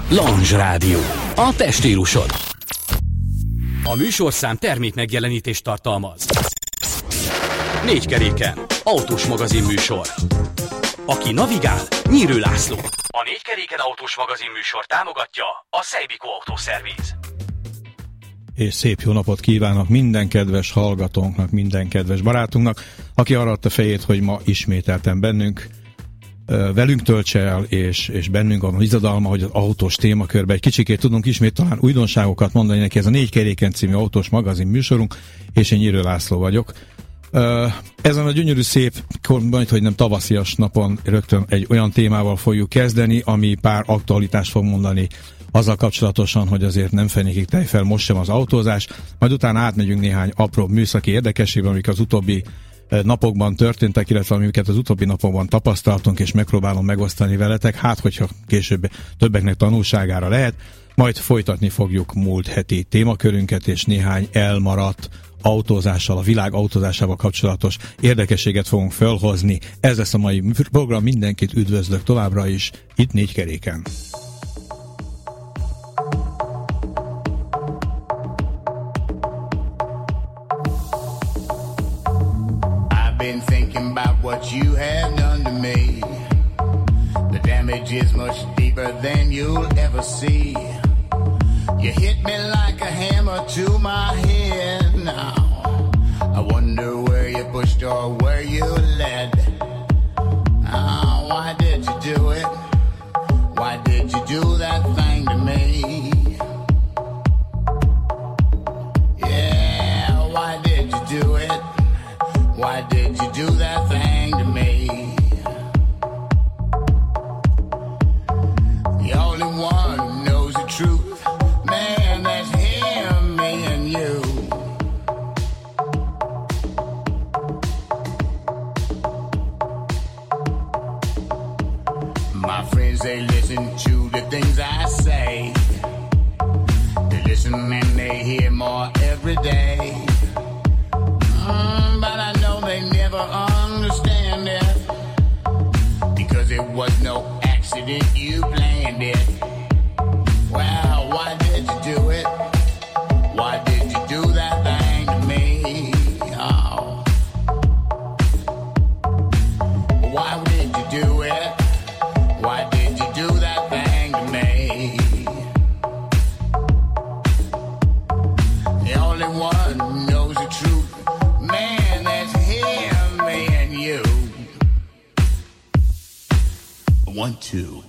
Lounge Rádió. A te stílusod. A műsorszám termék megjelenítést tartalmaz. 4 keréken. Autós magazin műsor. Aki navigál, Nyírő László. A 4 keréken autós magazin műsor támogatja a Szejbikó Autószerviz. És szép jó napot kívánok minden kedves hallgatónknak, minden kedves barátunknak, aki arra adta fejét, hogy ma ismételten velünk töltse el, és bennünk van az izadalma, hogy az autós témakörben egy kicsikét tudunk ismét talán újdonságokat mondani neki. Ez a 4 keréken című autós magazin műsorunk, és én Nyírő László vagyok. Ezen a gyönyörű szép, majd hogy nem tavaszias napon rögtön egy olyan témával fogjuk kezdeni, ami pár aktualitást fog mondani azzal kapcsolatosan, hogy azért nem fenékig tejfel most sem az autózás, majd utána átmegyünk néhány apró műszaki érdekességben, amik az utóbbi napokban történtek, illetve amiket az utóbbi napokban tapasztaltunk, és megpróbálom megosztani veletek, hát hogyha később többeknek tanulságára lehet, majd folytatni fogjuk múlt heti témakörünket, és néhány elmaradt autózással, a világ autózásával kapcsolatos érdekességet fogunk felhozni. Ez lesz a mai program, mindenkit üdvözlök továbbra is, itt 4 keréken. Been thinking about what you have done to me. The damage is much deeper than you'll ever see. You hit me like a hammer to my head now. I wonder where you pushed or where you led. Why did you do it? Why did you do that thing to me? Yeah, why did you do it? Why did you do that thing to me? The only one who knows the truth, man, that's him, me and you. My friends, they listen to the things I say. They listen and they hear more every day. But I know they never understand it, because it was no accident, you planned it. Well, why did you do it? Why did you do that thing to me? Oh, why did you do it? Why did you do that thing to me? The only one who knows the truth, man, that's him, me and you. 1, 2.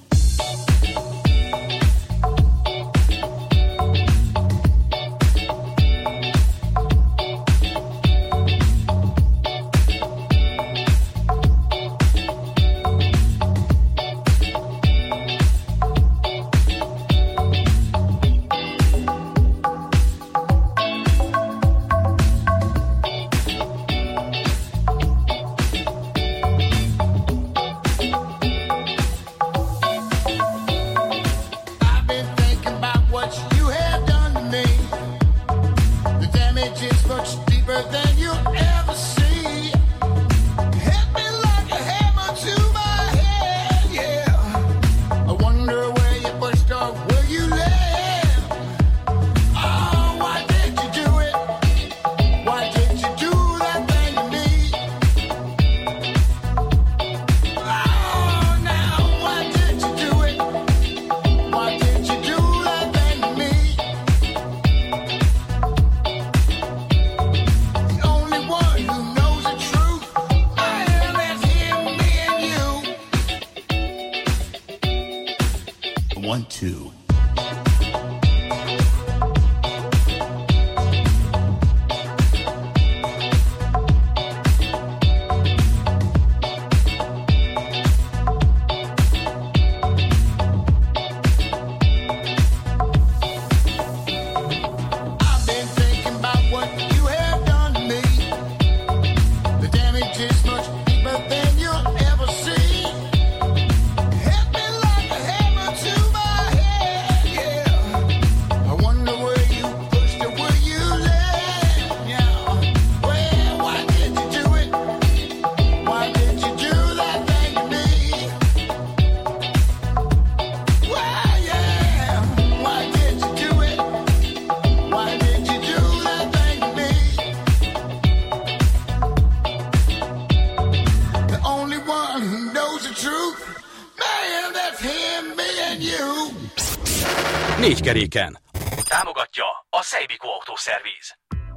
you! Négy keréken. Támogatja a Szejbikó Autószerviz.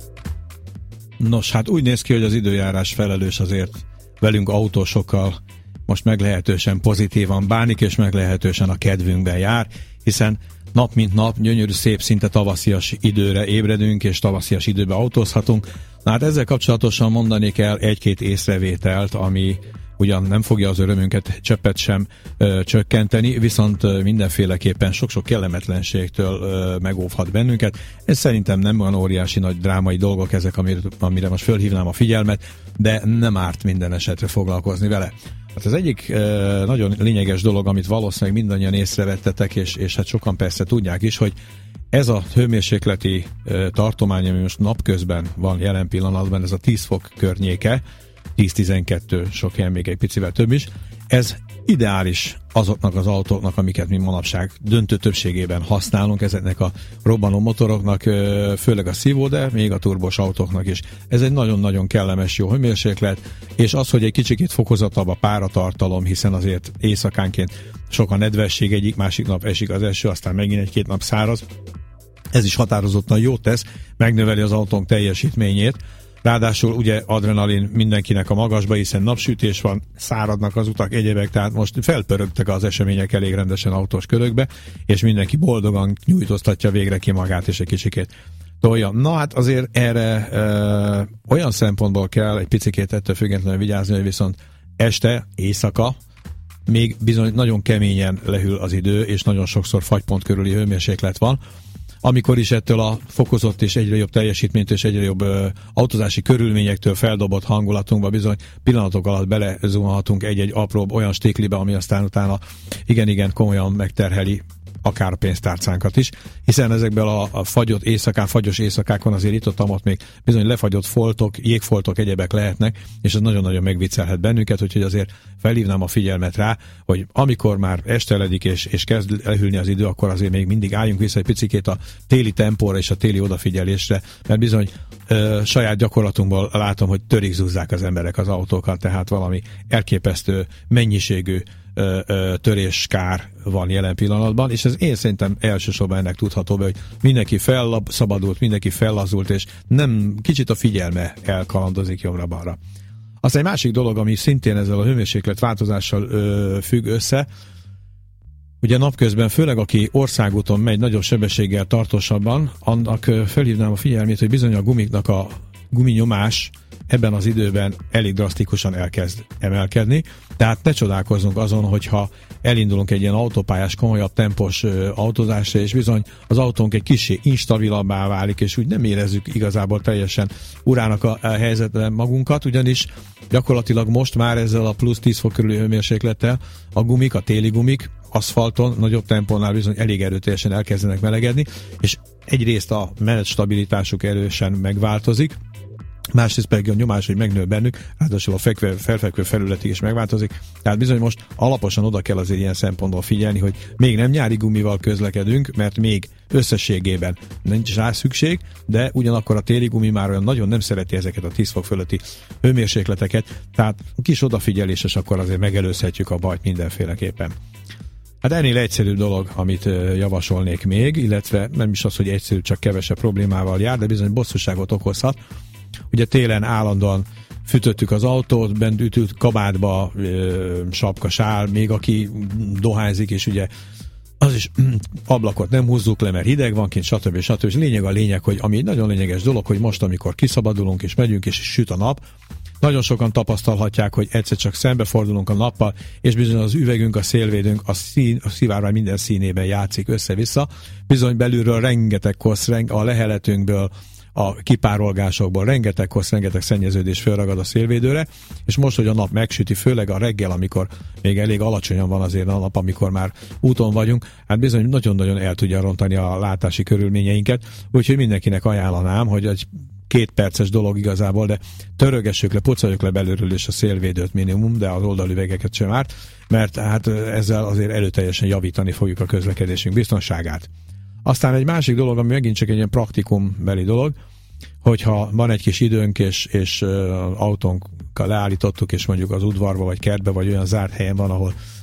Nos, hát úgy néz ki, hogy az időjárás felelős azért velünk autósokkal most meglehetősen pozitívan bánik, és meglehetősen a kedvünkben jár, hiszen nap mint nap gyönyörű, szép, szinte tavaszias időre ébredünk, és tavaszias időben autózhatunk. Na hát ezzel kapcsolatosan mondanék el egy-két észrevételt, ami ugyan nem fogja az örömünket cseppet sem csökkenteni, viszont mindenféleképpen sok-sok kellemetlenségtől megóvhat bennünket. Ez szerintem nem olyan óriási nagy drámai dolgok ezek, amire most fölhívnám a figyelmet, de nem árt minden esetre foglalkozni vele. Hát az egyik nagyon lényeges dolog, amit valószínűleg mindannyian észrevettetek, és hát sokan persze tudják is, hogy ez a hőmérsékleti tartomány, ami most napközben van jelen pillanatban, ez a 10 fok környéke, 10-12, sok helyen még egy picivel több is, ez ideális azoknak az autóknak, amiket mi manapság döntő többségében használunk, ezeknek a robbanó motoroknak, főleg a szívó, de még a turbos autóknak is. Ez egy nagyon-nagyon kellemes, jó hőmérséklet, és az, hogy egy kicsikét fokozatabb a páratartalom, hiszen azért éjszakánként sok a nedvesség, egyik másik nap esik az eső, aztán megint egy-két nap száraz. Ez is határozottan jót tesz, megnöveli az autónk teljesítményét. Ráadásul ugye adrenalin mindenkinek a magasba, hiszen napsütés van, száradnak az utak, egyébek, tehát most felpörögtek az események elég rendesen autós körökbe, és mindenki boldogan nyújtóztatja végre ki magát, és egy kicsikét tolja. Na hát azért erre olyan szempontból kell egy picikét ettől függetlenül vigyázni, hogy viszont este, éjszaka még bizony nagyon keményen lehűl az idő, és nagyon sokszor fagypont körüli hőmérséklet van, amikor is ettől a fokozott és egyre jobb teljesítményt és egyre jobb autózási körülményektől feldobott hangulatunkba bizony pillanatok alatt belezuhanhatunk egy-egy apróbb olyan stéklibe, ami aztán utána igen-igen komolyan megterheli akár a pénztárcánkat is, hiszen ezekből a fagyott éjszakán, fagyos éjszakákon azért itt-ott még bizony lefagyott foltok, jégfoltok, egyebek lehetnek, és ez nagyon-nagyon megviccelhet bennünket, úgyhogy azért felhívnám a figyelmet rá, hogy amikor már esteledik és kezd lehűlni az idő, akkor azért még mindig álljunk vissza egy picikét a téli tempóra és a téli odafigyelésre, mert bizony saját gyakorlatunkból látom, hogy törig zúzzák az emberek az autókat, tehát valami elképesztő mennyiségű töréskár van jelen pillanatban, és ez én szerintem elsősorban ennek tudható be, hogy mindenki felszabadult, mindenki fellazult, és nem kicsit a figyelme elkalandozik jobbra-balra. Aztán egy másik dolog, ami szintén ezzel a hőmérséklet változással függ össze, ugye napközben, főleg aki országúton megy nagyobb sebességgel tartósabban, annak felhívnám a figyelmét, hogy bizony a gumiknak a guminyomás ebben az időben elég drasztikusan elkezd emelkedni, tehát ne csodálkozzunk azon, hogyha elindulunk egy ilyen autópályás, komolyabb tempós autózásra, és bizony az autónk egy kissé instabilabbá válik, és úgy nem érezzük igazából teljesen urának a helyzetben magunkat, ugyanis gyakorlatilag most már ezzel a plusz 10 fok körüli hőmérséklettel a gumik, a téli gumik aszfalton nagyobb tempónál bizony elég erőteljesen elkezdenek melegedni, és egyrészt a menetstabilitásuk erősen megváltozik, másrészt pedig a nyomás, hogy megnő bennük, ráadásul a felfekvő felületig is megváltozik. Tehát bizony most alaposan oda kell azért ilyen szempontból figyelni, hogy még nem nyári gumival közlekedünk, mert még összességében nincs rá szükség, de ugyanakkor a téli gumi már olyan nagyon nem szereti ezeket a 10 fok fölötti hőmérsékleteket, tehát kis odafigyeléses akkor azért megelőzhetjük a bajt mindenféleképpen. Hát ennél egyszerű dolog, amit javasolnék még, illetve nem is az, hogy egyszerű, csak kevesebb problémával jár, de bizony bosszúságot okozhat. Ugye télen állandóan fütöttük az autót, bent ütült kabátba, sapka, sál, még aki dohányzik, és ugye az is ablakot nem húzzuk le, mert hideg van kint, stb. És lényeg a lényeg, hogy ami egy nagyon lényeges dolog, hogy most, amikor kiszabadulunk és megyünk, és süt a nap, nagyon sokan tapasztalhatják, hogy egyszer csak szembefordulunk a nappal, és bizony az üvegünk, a szélvédőnk, a szivárvány minden színében játszik össze-vissza. Bizony belülről rengeteg kosz, a leheletünkből, a kipárolgásokból rengeteg kosz, rengeteg szennyeződés fölragad a szélvédőre, és most, hogy a nap megsüti, főleg a reggel, amikor még elég alacsonyan van azért a nap, amikor már úton vagyunk, hát bizony nagyon-nagyon el tudja rontani a látási körülményeinket, úgyhogy mindenkinek ajánlanám, hogy egy 2 perces dolog igazából, de törögessük le, pucoljuk le belülről és a szélvédőt minimum, de az oldalüvegeket sem árt, mert hát ezzel azért erőteljesen javítani fogjuk a közlekedésünk biztonságát. Aztán egy másik dolog, ami megint csak egy ilyen praktikumbeli dolog, hogyha van egy kis időnk, és autónkkal leállítottuk, és mondjuk az udvarba, vagy kertbe, vagy olyan zárt helyen van, ahol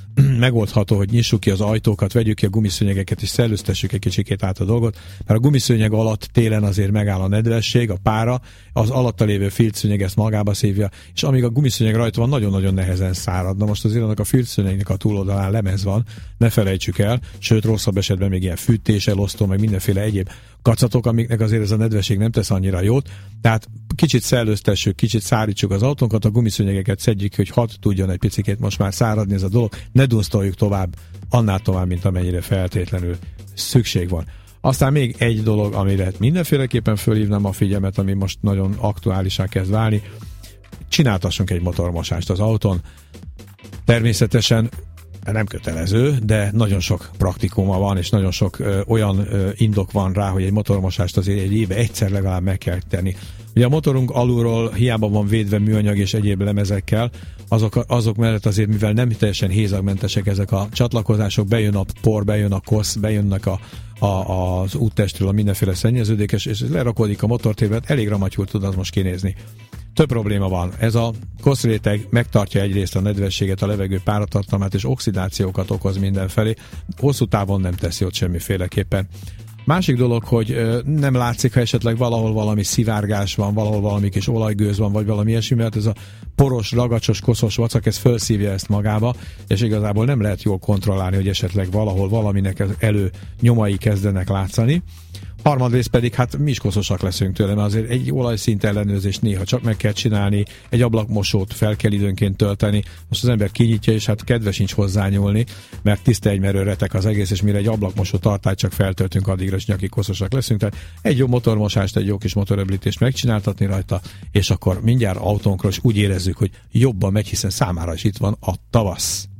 megoldható, hogy nyissuk ki az ajtókat, vegyük ki a gumiszőnyegeket és szellőztessük egy kicsikét át a dolgot, mert a gumiszőnyeg alatt télen azért megáll a nedvesség, a pára, az alatta lévő filcszőnyeg ezt magába szívja, és amíg a gumiszőnyeg rajta van, nagyon-nagyon nehezen szárad. Na most azért annak a filcszőnyegnek a túloldalán lemez van, ne felejtsük el, sőt rosszabb esetben még ilyen fűtés, elosztó, meg mindenféle egyéb kacatok, amiknek azért ez a nedvesség nem tesz annyira jót. Tehát kicsit szellőztessük, kicsit szárítsuk az autónkat, a gumiszőnyegeket szedjük, hogy hadd tudjon egy picikét most már száradni ez a dolog, ne dunsztoljuk tovább, annál tovább, mint amennyire feltétlenül szükség van. Aztán még egy dolog, amire mindenféleképpen fölhívnám a figyelmet, ami most nagyon aktuálisá kezd válni, csináltassunk egy motormosást az autón. Természetesen nem kötelező, de nagyon sok praktikuma van, és nagyon sok olyan indok van rá, hogy egy motormosást azért egy éve egyszer legalább meg kell tenni. Ugye a motorunk alulról hiába van védve műanyag és egyéb lemezekkel, azok mellett azért, mivel nem teljesen hézagmentesek ezek a csatlakozások, bejön a por, bejön a kosz, bejönnek az úttestről a mindenféle szennyeződékes, és lerakodik a motortérben, elég ramatyul tud az most kinézni. Több probléma van. Ez a koszréteg megtartja egyrészt a nedvességet, a levegő páratartalmát, és oxidációkat okoz mindenfelé. Hosszú távon nem teszi ott semmiféleképpen. Másik dolog, hogy nem látszik, ha esetleg valahol valami szivárgás van, valahol valami kis olajgőz van, vagy valami ilyesmi, mert ez a poros, ragacsos, koszos vacak, ez felszívja ezt magába, és igazából nem lehet jól kontrollálni, hogy esetleg valahol valaminek elő nyomai kezdenek látszani. Harmadrészt pedig, hát mi is koszosak leszünk tőle, mert azért egy olajszint ellenőrzést néha csak meg kell csinálni, egy ablakmosót fel kell időnként tölteni, most az ember kinyitja, és hát kedve sincs hozzányúlni, mert tiszta egymerő retek az egész, és mire egy ablakmosó tartályt csak feltöltünk, addigra is nyakig koszosak leszünk, tehát egy jó motormosást, egy jó kis motoröblítést megcsináltatni rajta, és akkor mindjárt autónkról is úgy érezzük, hogy jobban megy, hiszen számára is itt van a tavasz.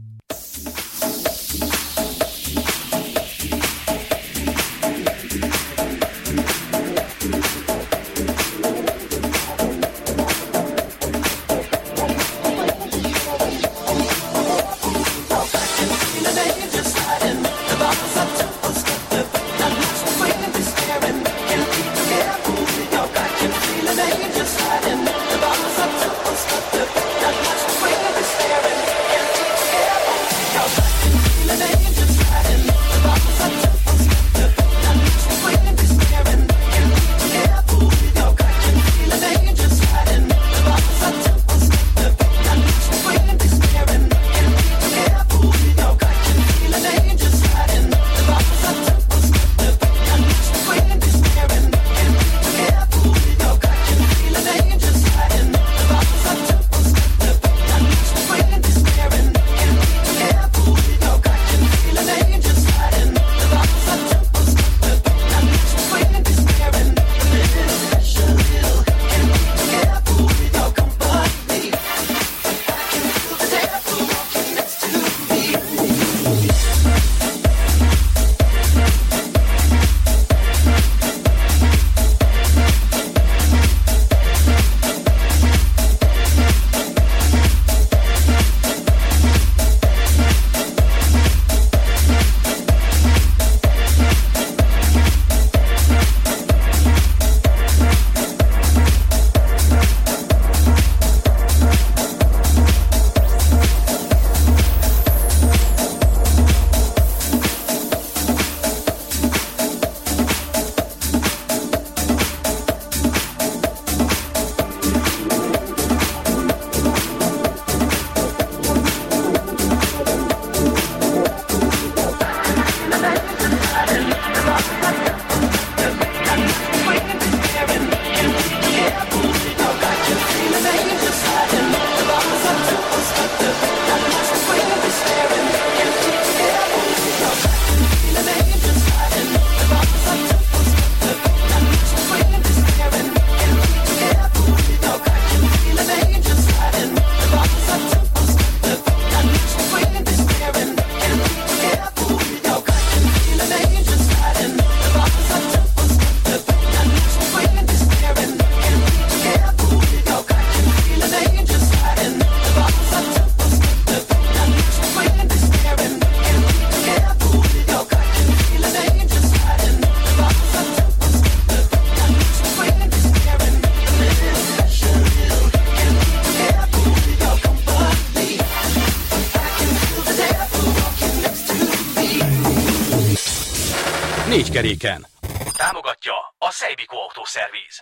Négy keréken. Támogatja a Szejbikó Autószervíz.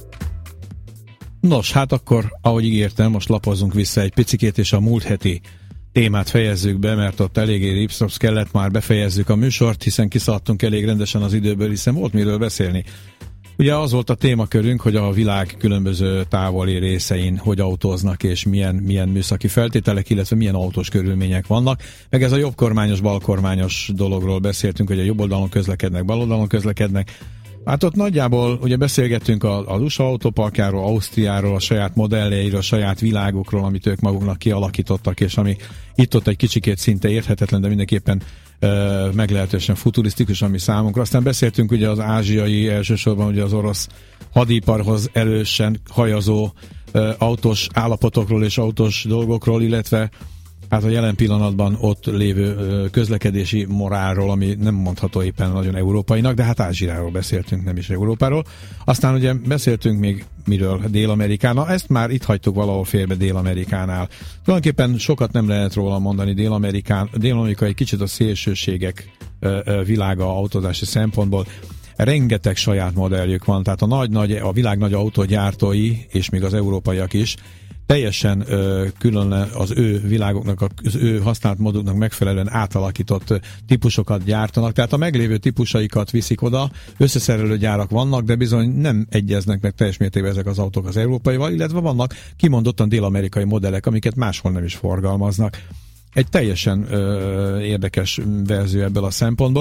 Nos, hát akkor, ahogy ígértem, most lapozzunk vissza egy picikét, és a múlt heti témát fejezzük be, mert ott eléggé ripszopsz kellett, már befejezzük a műsort, hiszen kiszaladtunk elég rendesen az időből, hiszen volt miről beszélni. Ugye az volt a témakörünk, hogy a világ különböző távoli részein hogy autóznak, és milyen műszaki feltételek, illetve milyen autós körülmények vannak. Meg ez a jobbkormányos, balkormányos dologról beszéltünk, hogy a jobb oldalon közlekednek, bal oldalon közlekednek. Hát ott nagyjából ugye beszélgettünk az USA autóparkjáról, Ausztriáról, a saját modelljeiről, a saját világukról, amit ők maguknak kialakítottak, és ami itt-ott egy kicsikét szinte érthetetlen, de mindenképpen meglehetősen futurisztikus, ami számunkra. Aztán beszéltünk ugye az ázsiai, elsősorban ugye az orosz hadiparhoz erősen hajazó autós állapotokról és autós dolgokról, illetve hát a jelen pillanatban ott lévő közlekedési morálról, ami nem mondható éppen nagyon európainak, de hát Ázsiáról beszéltünk, nem is Európáról. Aztán ugye beszéltünk még miről, Dél-Amerikánál, ezt már itt hagytuk valahol félbe Dél-Amerikánál. Tulajdonképpen sokat nem lehet róla mondani Dél-Amerika egy kicsit a szélsőségek világa autózási szempontból. Rengeteg saját modelljük van, tehát a világ nagy autógyártói, és még az európaiak is, teljesen külön az ő világoknak, az ő használt módoknak megfelelően átalakított típusokat gyártanak. Tehát a meglévő típusaikat viszik oda, összeszerelő gyárak vannak, de bizony nem egyeznek meg teljes mértékben ezek az autók az európaival, illetve vannak kimondottan dél-amerikai modellek, amiket máshol nem is forgalmaznak. Egy teljesen érdekes verzió ebből a szempontból.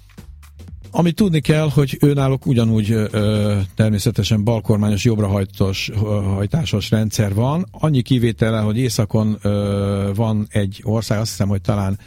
Amit tudni kell, hogy őnáluk ugyanúgy természetesen balkormányos, jobbrahajtásos rendszer van. Annyi kivétele, hogy északon van egy ország, azt hiszem, hogy talán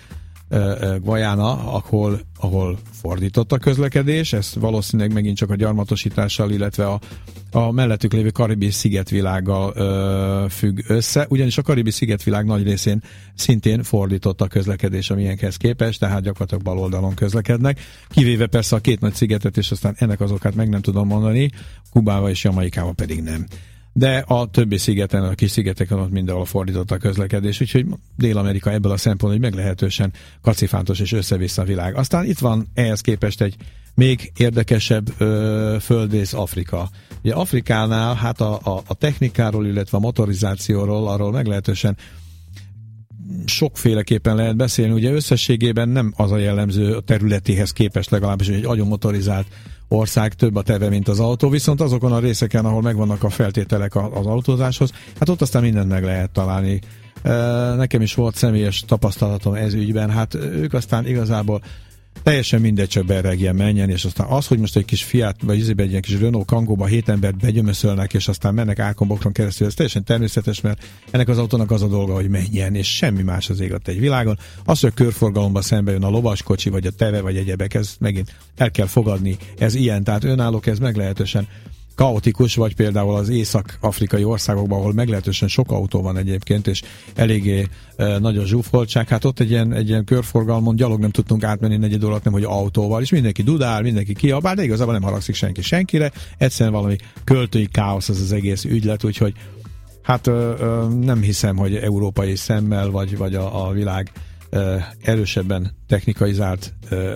Guayana, ahol fordított a közlekedés, ez valószínűleg megint csak a gyarmatosítással, illetve a mellettük lévő karibi szigetvilággal függ össze, ugyanis a karibi szigetvilág nagy részén szintén fordított a közlekedés, amilyenhez képest, tehát gyakorlatilag bal oldalon közlekednek, kivéve persze a két nagy szigetet, és aztán ennek az okát meg nem tudom mondani, Kubával és Jamaikával pedig nem. De a többi szigeten, a kis szigeteken ott mindenhol fordított a közlekedés, úgyhogy Dél-Amerika ebből a szempontból egy meglehetősen kacifántos és össze-vissza világ. Aztán itt van ehhez képest egy még érdekesebb földrész, Afrika. Ugye Afrikánál hát a technikáról, illetve a motorizációról arról meglehetősen sokféleképpen lehet beszélni. Ugye összességében nem az a jellemző a területéhez képest legalábbis, hogy egy agyon motorizált ország, több a teve, mint az autó, viszont azokon a részeken, ahol megvannak a feltételek az autózáshoz, hát ott aztán mindent meg lehet találni. Nekem is volt személyes tapasztalatom ez ügyben, hát ők aztán igazából teljesen mindegy, csak berregjen, menjen, és aztán az, hogy most egy kis Fiat, vagy egy ilyen kis Renault Kangóba 7 embert begyömöszölnek, és aztán mennek Ákonbokron keresztül, ez teljesen természetes, mert ennek az autónak az a dolga, hogy menjen, és semmi más az ég ott egy világon. Az, hogy a körforgalomba szembe jön a lovaskocsi, vagy a teve, vagy egyebek, ez megint el kell fogadni, ez ilyen, tehát önállók, ez meglehetősen kaotikus, vagy például az észak-afrikai országokban, ahol meglehetősen sok autó van egyébként, és eléggé nagy a zsúfoltság, hát ott egy ilyen körforgalmon gyalog nem tudtunk átmenni negyed óra, nem hogy autóval, és mindenki dudál, mindenki kiabál, de igazából nem haragszik senki senkire, egyszerűen valami költői káosz az egész ügylet, úgyhogy hát nem hiszem, hogy európai szemmel, vagy a világ erősebben technikaizált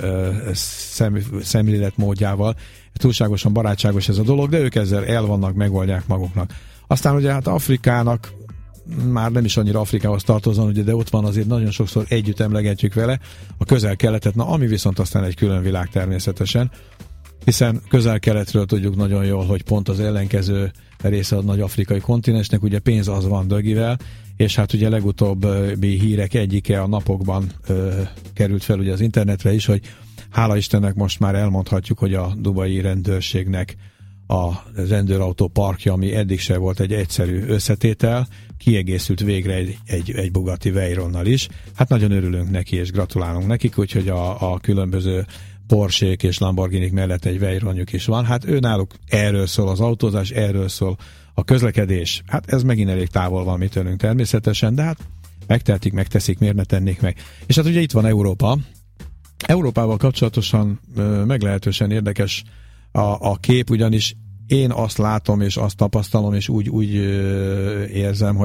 szemléletmódjával túlságosan barátságos ez a dolog, de ők ezzel el vannak, megoldják maguknak. Aztán ugye hát Afrikának már nem is annyira Afrikához tartozom, ugye, de ott van azért nagyon sokszor együtt emlegetjük vele a Közel-Keletet, ami viszont aztán egy külön világ természetesen, hiszen Közel-Keletről tudjuk nagyon jól, hogy pont az ellenkező része a nagy afrikai kontinensnek, ugye pénz az van dögivel, és hát ugye legutóbbi hírek egyike a napokban került fel ugye az internetre is, hogy hála Istennek most már elmondhatjuk, hogy a dubai rendőrségnek a rendőrautó parkja, ami eddig se volt egy egyszerű összetétel, kiegészült végre egy Bugatti Veyronnal is. Hát nagyon örülünk neki, és gratulálunk nekik, úgyhogy a különböző Porsche-k és Lamborghinik mellett egy Veyronjuk is van. Hát náluk erről szól az autózás, erről szól a közlekedés. Hát ez megint elég távol van mi tőlünk természetesen, de hát megtehetik, megteszik, miért ne tennék meg. És hát ugye itt van Európa. Európával kapcsolatosan meglehetősen érdekes a kép, ugyanis én azt látom, és azt tapasztalom, és úgy érzem, hogy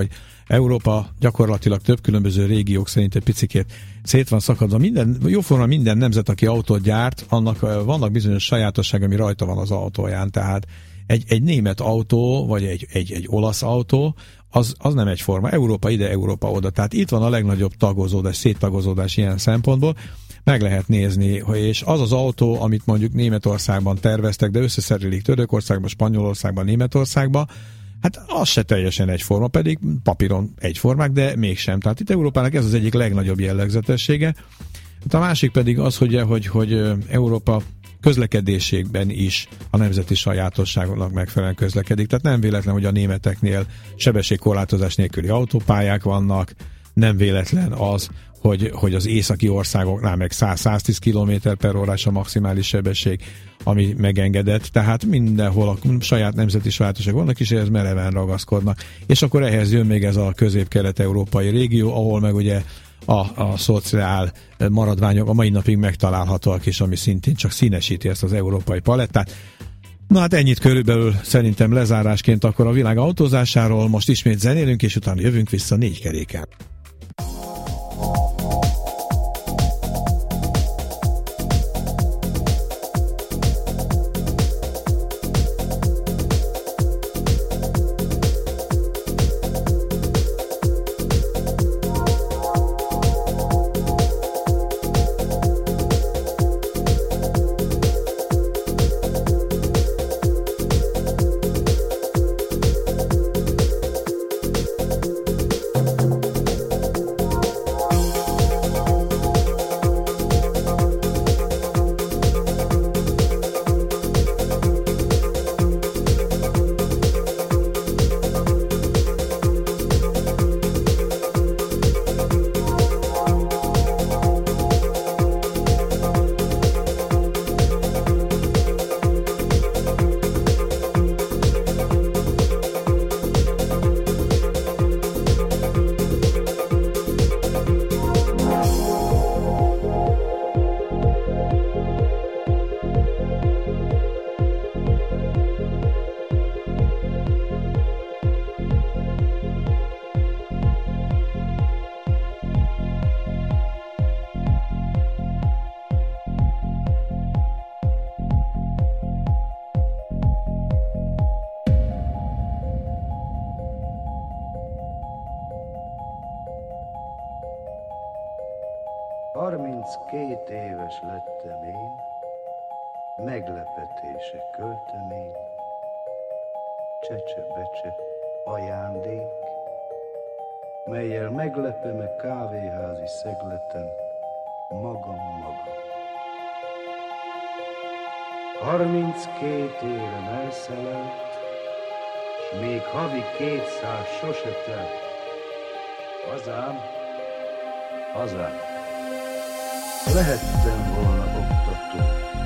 Európa gyakorlatilag több különböző régiók szerint egy picikét szét van szakadva. Jóformán minden nemzet, aki autót gyárt, annak vannak bizonyos sajátosság, ami rajta van az autóján. Tehát egy német autó, vagy egy olasz autó, az nem egyforma. Európa ide, Európa oda. Tehát itt van a legnagyobb tagozódás, széttagozódás ilyen szempontból. Meg lehet nézni, és az az autó, amit mondjuk Németországban terveztek, de összeszerelik Törökországban, Spanyolországban, Németországban, hát az se teljesen egyforma, pedig papíron egyformák, de mégsem. Tehát itt Európának ez az egyik legnagyobb jellegzetessége. A másik pedig az, hogy Európa közlekedésében is a nemzeti sajátosságoknak megfelelően közlekedik. Tehát nem véletlen, hogy a németeknél sebességkorlátozás nélküli autópályák vannak, nem véletlen az, hogy az északi országoknál meg 100-110 km/h a maximális sebesség, ami megengedett, tehát mindenhol a saját nemzeti sajátosság vannak, és ehhez mereven ragaszkodnak. És akkor ehhez jön még ez a közép-kelet-európai régió, ahol meg ugye a szociál maradványok a mai napig megtalálhatóak, és ami szintén csak színesíti ezt az európai palettát. Na hát ennyit körülbelül szerintem lezárásként akkor a világ autózásáról. Most ismét zenélünk, és utána jövünk vissza 4 keréken. Éves lettem én, meglepetése költemény, csecse-becse ajándék, mellyel meglepem a kávéházi szegleten magam. 32 évem elszelelt, s még havi 200 sose telt. Hazám, lehettem volna oktató,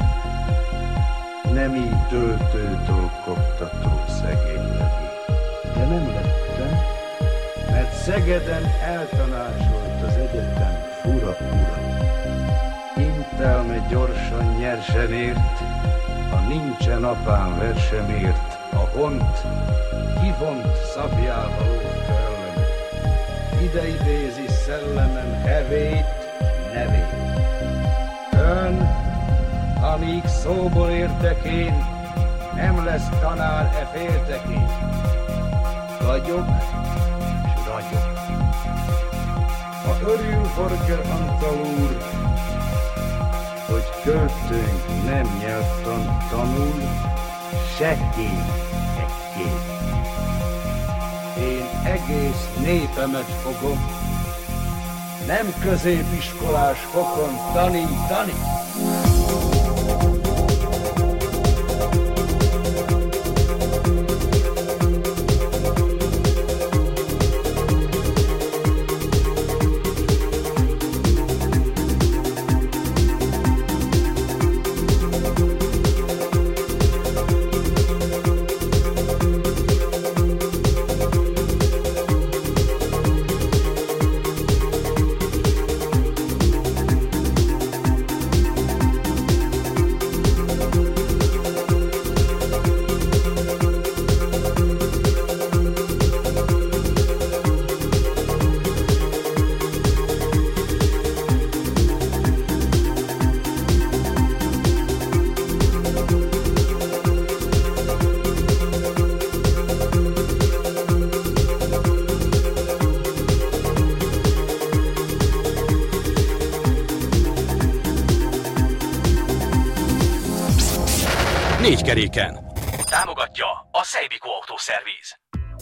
nem így töltőtől koptató szegény legény. De nem lettem, mert Szegeden eltanácsolt az egyetem fura ura. Intelme gyorsan nyersen ért, ha nincsen apám versemért, a hont kivont szabjába lógta ellen. Ide idézi szellemem hevét, nevét. Ön, amíg szóból értek én, nem lesz tanár e féltekén. Vagyok, s ragyog. Ha örül Horger Antal úr, hogy költőnk nem nyelvtan tanul, sekély egy-két. Én egész népemet fogom, nem középiskolás fokon tanítani. Négy keréken. Támogatja a Szejbikó Autószerviz.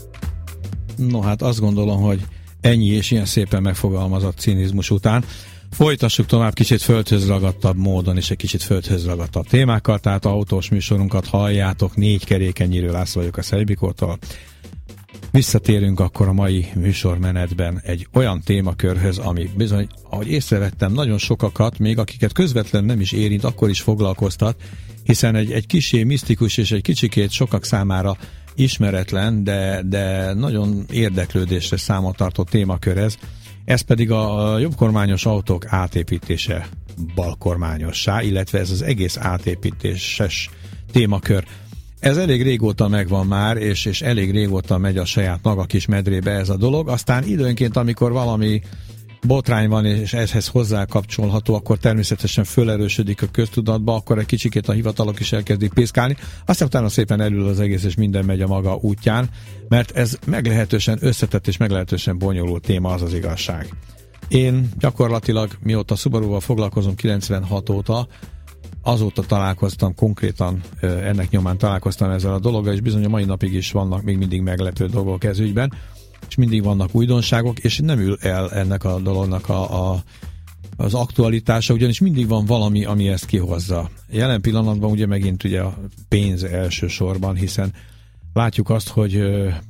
No hát azt gondolom, hogy ennyi és ilyen szépen megfogalmazott cinizmus után folytassuk tovább kicsit földhöz ragadtabb módon és egy kicsit földhöz ragadtabb témákkal, tehát autós műsorunkat halljátok, Négy keréken, Nyírő László vagyok a Szejbikótól. Visszatérünk akkor a mai műsormenetben egy olyan témakörhöz, ami bizony, ahogy észrevettem, nagyon sokakat, még akiket közvetlen nem is érint, akkor is foglalkoztat, hiszen egy kissé misztikus és egy kicsikét sokak számára ismeretlen, de nagyon érdeklődésre számot tartó témakör ez. Ez pedig a jobbkormányos autók átépítése balkormányossá, illetve ez az egész átépítéses témakör. Ez elég régóta megvan már, és elég régóta megy a saját maga kis medrébe ez a dolog. Aztán időnként, amikor valami botrány van, és ehhez hozzá kapcsolható, akkor természetesen fölerősödik a köztudatba, akkor egy kicsikét a hivatalok is elkezdik piszkálni, aztán utána szépen elül az egész, és minden megy a maga útján, mert ez meglehetősen összetett és meglehetősen bonyolult téma, az az igazság. Én gyakorlatilag, mióta Subaruval foglalkozom 96 óta, azóta találkoztam konkrétan, ennek nyomán találkoztam ezzel a dologgal, és bizony a mai napig is vannak még mindig meglepő dolgok ez ügyben, és mindig vannak újdonságok, és nem ül el ennek a dolognak az aktualitása, ugyanis mindig van valami, ami ezt kihozza. Jelen pillanatban ugye megint ugye a pénz elsősorban, hiszen látjuk azt, hogy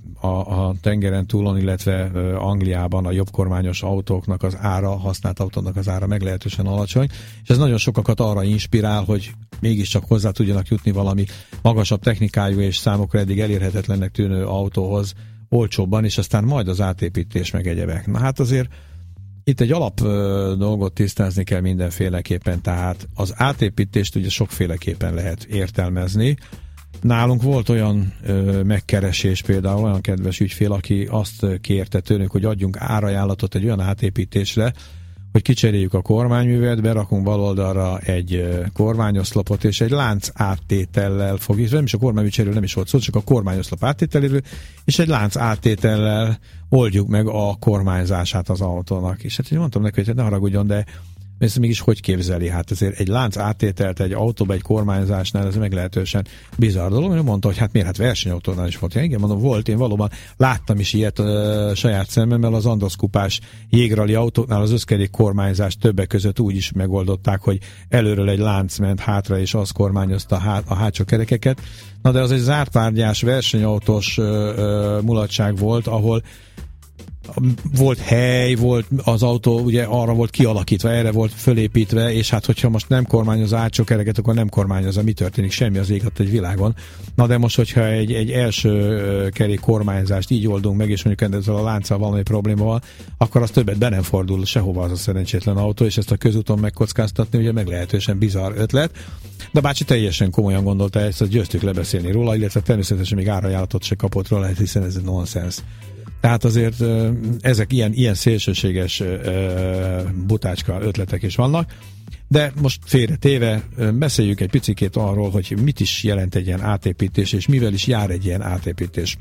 a tengeren túlon, illetve Angliában a jobbkormányos autóknak az ára, használt autóknak az ára meglehetősen alacsony, és ez nagyon sokakat arra inspirál, hogy mégiscsak hozzá tudjanak jutni valami magasabb technikájú és számukra eddig elérhetetlennek tűnő autóhoz olcsóbban, és aztán majd az átépítés meg egyebek. Na hát azért itt egy alap dolgot tisztázni kell mindenféleképpen, tehát az átépítést ugye sokféleképpen lehet értelmezni. Nálunk volt olyan megkeresés, például olyan kedves ügyfél, aki azt kérte tőlünk, hogy adjunk árajánlatot egy olyan átépítésre, hogy kicseréljük a kormányművet, berakunk bal oldalra egy kormányoszlopot, és egy lánc áttétellel fog, nem is a kormányműcseréről nem is volt szó, csak a kormányoszlop áttételéről, és egy lánc áttétellel oldjuk meg a kormányzását az autónak. És hát mondtam neki, hogy ne haragudjon, de ez mégis hogy képzeli? Hát ezért egy lánc áttételt egy autóba, egy kormányzásnál, ez meglehetősen bizarr dolog. Ő mondta, hogy hát miért, hát versenyautónál is volt. Ja, igen, mondom, volt, én valóban láttam is ilyet saját szememmel, az Andosz kupás jégrali autóknál az összkerék kormányzást többek között úgy is megoldották, hogy előről egy lánc ment hátra, és az kormányozta a hátsó kerekeket. Na de az egy zártárgyás versenyautós mulatság volt, ahol volt hely, volt az autó, ugye arra volt kialakítva, erre volt fölépítve, és hát hogyha most nem kormányoz hátsó kereket, akkor nem kormányozza, mi történik, semmi az ég egy világon. Na de most, hogyha egy első kerék kormányzást így oldunk meg, és mondjuk ezzel a lánccal valami probléma van, akkor az többet be nem fordul sehova az a szerencsétlen autó, és ezt a közúton megkockáztatni, ugye meglehetősen bizarr ötlet. De bácsi teljesen komolyan gondolta ezt győztük lebeszélni róla, illetve természetesen még árajánlatot se kapott róla, hiszen ez egy nonsens. Tehát azért ezek ilyen szélsőséges butácska ötletek is vannak, de most félretéve beszéljük egy picikét arról, hogy mit is jelent egy ilyen átépítés, és mivel is jár egy ilyen átépítés.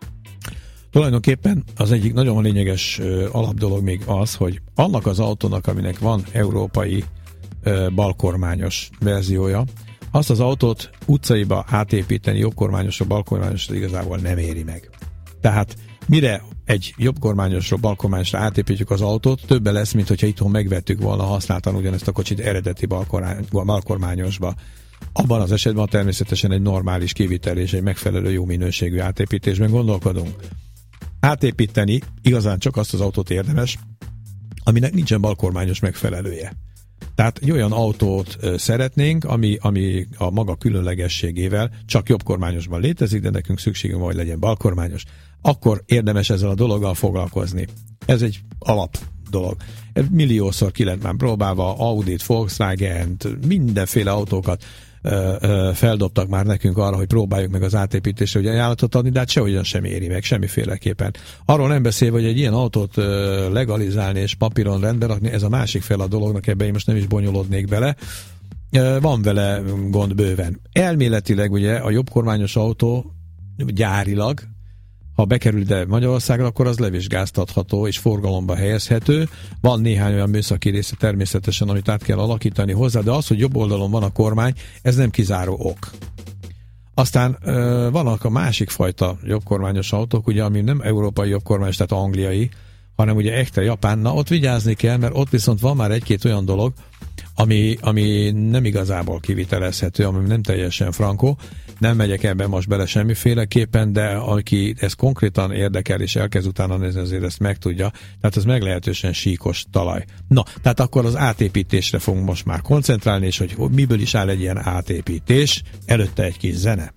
Tulajdonképpen az egyik nagyon lényeges alapdolog még az, hogy annak az autónak, aminek van európai balkormányos verziója, azt az autót utcaiba átépíteni jobbkormányosra, balkormányosra igazából nem éri meg. Tehát mire egy jobbkormányosra, balkormányosra átépítjük az autót, többe lesz, mint hogyha itthon megvettük volna használtan ugyanezt a kocsit eredeti balkormányosba. Abban az esetben természetesen egy normális kivitel és egy megfelelő jó minőségű átépítésben gondolkodunk. Átépíteni igazán csak azt az autót érdemes, aminek nincsen balkormányos megfelelője. Tehát egy olyan autót szeretnénk, ami a maga különlegességével csak jobbkormányosban létezik, de nekünk szükségünk van, hogy legyen balkormányos. Akkor érdemes ezzel a dologgal foglalkozni. Ez egy alap dolog. Milliószor ki lett már próbálva, Audit, Volkswagent, mindenféle autókat feldobtak már nekünk arra, hogy próbáljuk meg az átépítésre ugye ajánlatot adni, de hát sehogyan sem éri meg, semmiféleképpen. Arról nem beszélve, hogy egy ilyen autót legalizálni és papíron rendbe rakni, ez a másik fel a dolognak, ebben én most nem is bonyolódnék bele. Van vele gond bőven. Elméletileg ugye a jobbkormányos autó gyárilag, ha bekerül ide Magyarországra, akkor az levizsgáztatható és forgalomba helyezhető. Van néhány olyan műszaki része természetesen, amit át kell alakítani hozzá, de az, hogy jobb oldalon van a kormány, ez nem kizáró ok. Aztán vannak a másik fajta jobbkormányos autók, ugye, ami nem európai jobbkormányos, tehát angliai, hanem ugye ekte japán. Na, ott vigyázni kell, mert ott viszont van már egy-két olyan dolog, ami nem igazából kivitelezhető, ami nem teljesen frankó. Nem megyek ebben most bele semmiféleképpen, de aki ez konkrétan érdekel és elkezd utána nézni, azért ezt megtudja. Tehát ez meglehetősen síkos talaj. Na, tehát akkor az átépítésre fogunk most már koncentrálni, és hogy miből is áll egy ilyen átépítés. Előtte egy kis zene.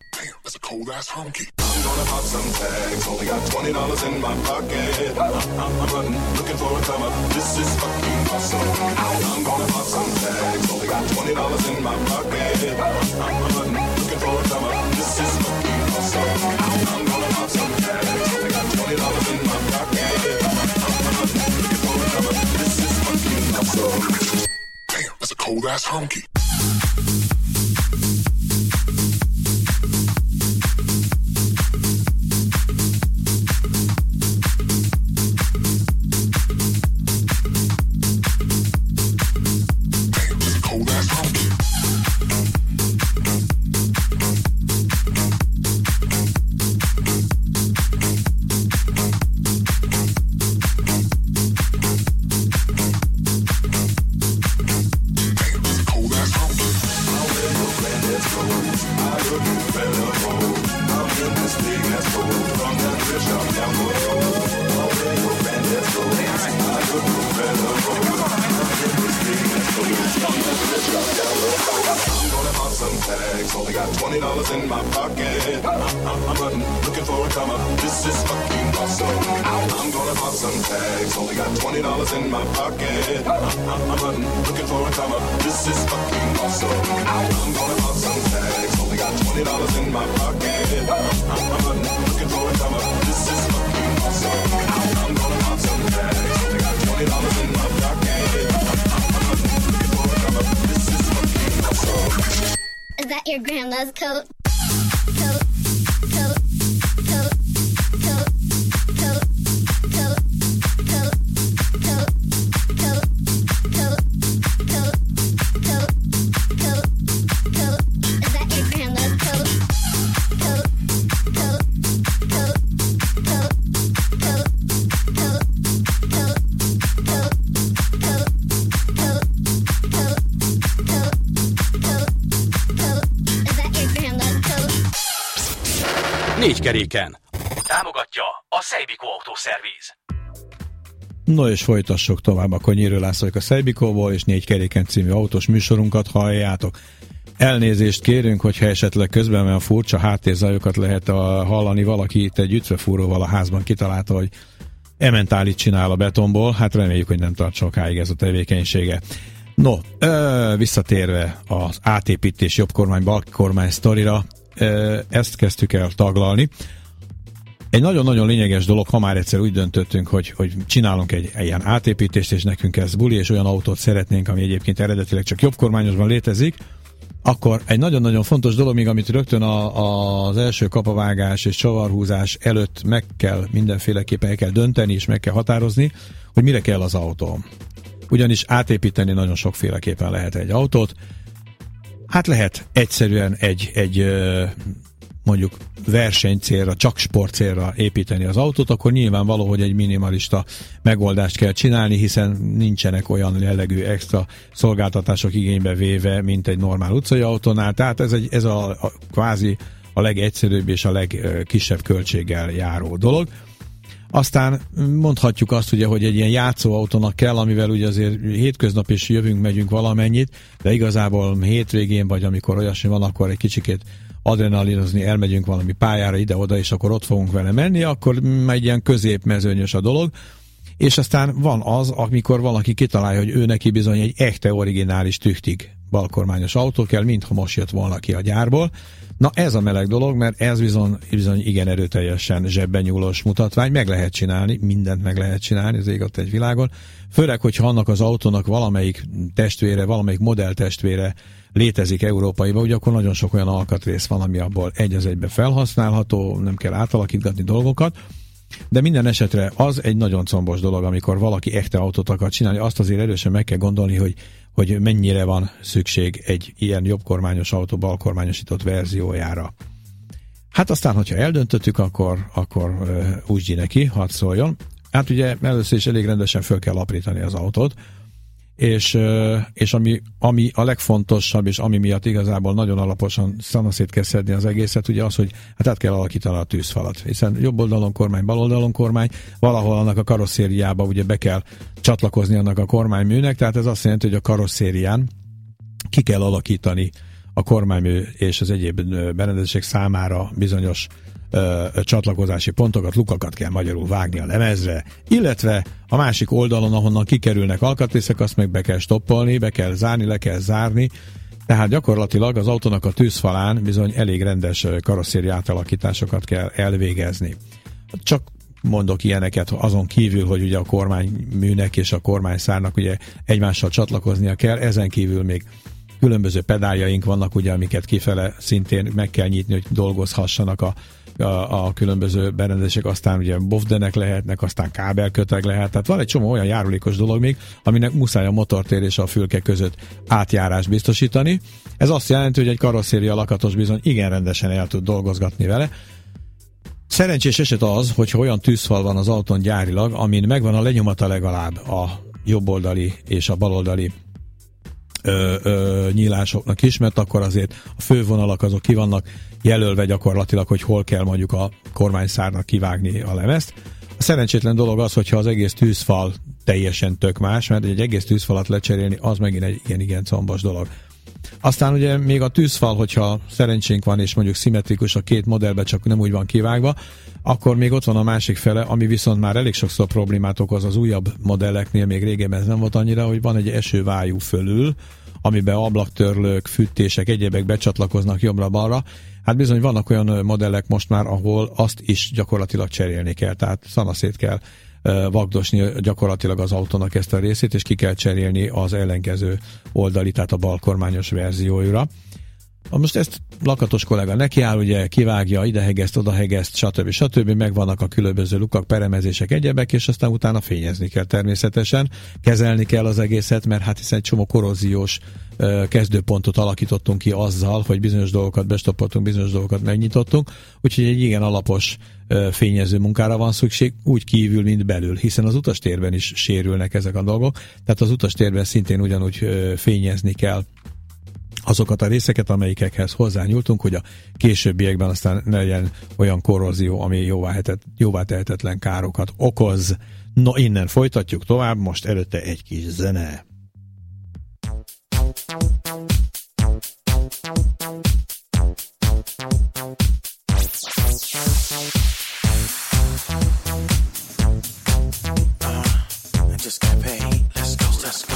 That's a cold ass honky. Is that your grandma's coat? Négy keréken. Támogatja a Szejbikó Autószerviz. No és folytassuk tovább, akkor Nyírő László a Szejbikóból, és Négy keréken című autós műsorunkat halljátok. Elnézést kérünk, hogyha esetleg közben olyan furcsa háttérzajokat lehet hallani, valaki itt egy ütvefúróval a házban kitalálta, hogy ementálit csinál a betonból, hát reméljük, hogy nem tart sokáig ez a tevékenysége. No, visszatérve az átépítés jobbkormány, balkormány sztorira, ezt kezdtük el taglalni. Egy nagyon-nagyon lényeges dolog, ha már egyszer úgy döntöttünk, hogy csinálunk egy ilyen átépítést, és nekünk ez buli, és olyan autót szeretnénk, ami egyébként eredetileg csak jobbkormányosban létezik, akkor egy nagyon-nagyon fontos dolog, még amit rögtön az első kapavágás és csavarhúzás előtt meg kell mindenféleképpen el kell dönteni, és meg kell határozni, hogy mire kell az autó. Ugyanis átépíteni nagyon sokféleképpen lehet egy autót. Hát lehet egyszerűen egy mondjuk versenycélra, csak sportcélra építeni az autót, akkor nyilvánvaló, hogy egy minimalista megoldást kell csinálni, hiszen nincsenek olyan jellegű extra szolgáltatások igénybe véve, mint egy normál utcai autónál. Tehát ez a kvázi a legegyszerűbb és a legkisebb költséggel járó dolog. Aztán mondhatjuk azt ugye, hogy egy ilyen játszóautónak kell, amivel ugye azért hétköznap is megyünk valamennyit, de igazából hétvégén, vagy amikor olyasmi van, akkor egy kicsikét adrenalinozni, elmegyünk valami pályára ide-oda, és akkor ott fogunk vele menni, akkor egy ilyen középmezőnyös a dolog, és aztán van az, amikor valaki kitalálja, hogy ő neki bizony egy echte originális tüchtig balkormányos autó kell, mintha most jött volna ki a gyárból. Na ez a meleg dolog, mert ez bizony igen erőteljesen zsebben nyúlós mutatvány, meg lehet csinálni, mindent meg lehet csinálni az ég ott egy világon, főleg, hogyha annak az autónak valamelyik testvére, valamelyik modelltestvére létezik Európaiban, ugye akkor nagyon sok olyan alkatrész van, ami abból egy az egybe felhasználható, nem kell átalakítgatni dolgokat, de minden esetre az egy nagyon combos dolog, amikor valaki echte autót akar csinálni, azt azért erősen meg kell gondolni, hogy mennyire van szükség egy ilyen jobbkormányos autó balkormányosított verziójára. Hát aztán, hogyha eldöntöttük, akkor úsgyi neki, hadd szóljon. Hát ugye először is elég rendesen föl kell aprítani az autót, és ami a legfontosabb, és ami miatt igazából nagyon alaposan szanaszét kell szedni az egészet, ugye az, hogy hát át kell alakítani a tűzfalat, hiszen jobb oldalon kormány, bal oldalon kormány, valahol annak a karosszériába ugye be kell csatlakozni annak a kormányműnek, tehát ez azt jelenti, hogy a karosszérián ki kell alakítani a kormánymű és az egyéb berendezések számára bizonyos csatlakozási pontokat, lukakat kell magyarul vágni a lemezre, illetve a másik oldalon, ahonnan kikerülnek alkatrészek, azt meg be kell stoppolni, be kell zárni, le kell zárni, tehát gyakorlatilag az autónak a tűzfalán bizony elég rendes karosszéri átalakításokat kell elvégezni. Csak mondok ilyeneket azon kívül, hogy ugye a kormányműnek és a kormányszárnak ugye egymással csatlakoznia kell, ezen kívül még különböző pedáljaink vannak, ugye, amiket kifele szintén meg kell nyitni, hogy dolgozhassanak a különböző berendezések, aztán ugye bofdenek lehetnek, aztán kábelköteg lehet, tehát van egy csomó olyan járulékos dolog még, aminek muszáj a motortér és a fülke között átjárást biztosítani. Ez azt jelenti, hogy egy karosszéria lakatos bizony igen rendesen el tud dolgozgatni vele. Szerencsés eset az, hogyha olyan tűzfal van az autón gyárilag, amin megvan a lenyomata legalább a jobboldali és a baloldali nyílásoknak is, mert akkor azért a fővonalak azok ki vannak jelölve gyakorlatilag, hogy hol kell mondjuk a kormányszárnak kivágni a lemezt. A szerencsétlen dolog az, hogyha az egész tűzfal teljesen tök más, mert egy egész tűzfalat lecserélni, az megint egy igen combos dolog. Aztán ugye még a tűzfal, hogyha szerencsénk van, és mondjuk szimmetrikus a két modellben, csak nem úgy van kivágva, akkor még ott van a másik fele, ami viszont már elég sokszor problémát okoz az újabb modelleknél, még régebben ez nem volt annyira, hogy van egy esővájú fölül, amiben ablaktörlők, fűtések, egyébek becsatlakoznak jobbra-balra. Hát bizony vannak olyan modellek most már, ahol azt is gyakorlatilag cserélni kell, tehát szanaszét kell vagdosni gyakorlatilag az autónak ezt a részét, és ki kell cserélni az ellenkező oldali, tehát a balkormányos verzióira. Most ezt lakatos kollega nekiáll, ugye kivágja, idehegeszt, odahegeszt, stb. Megvannak a különböző lukak, peremezések, egyebek, és aztán utána fényezni kell természetesen, kezelni kell az egészet, mert hát hiszen egy csomó korróziós kezdőpontot alakítottunk ki azzal, hogy bizonyos dolgokat bestoppoltunk, bizonyos dolgokat megnyitottunk, úgyhogy egy igen alapos fényező munkára van szükség, úgy kívül, mint belül, hiszen az utastérben is sérülnek ezek a dolgok, tehát az utastérben szintén ugyanúgy fényezni kell azokat a részeket, amelyikekhez hozzányúltunk, hogy a későbbiekben aztán ne legyen olyan korrózió, ami jóvá tehetetlen károkat okoz. No, innen folytatjuk tovább, most előtte egy kis zene. Just got paid. Let's go. Just